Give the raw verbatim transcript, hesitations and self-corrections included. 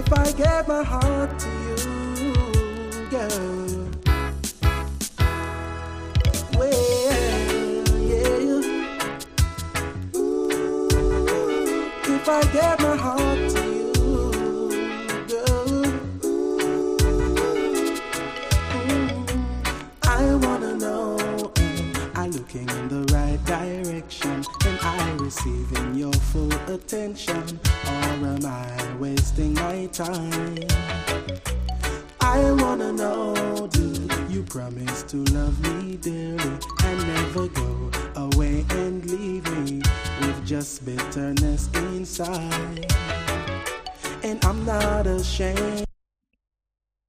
If I gave my heart to you, girl, well, yeah. Ooh, if I gave my heart to you, girl, ooh, I wanna know, I'm looking in the right direction, and I receiving your full attention, or am I wasting my time? I wanna know, do you promise to love me dearly and never go away and leave me with just bitterness inside? And I'm not ashamed.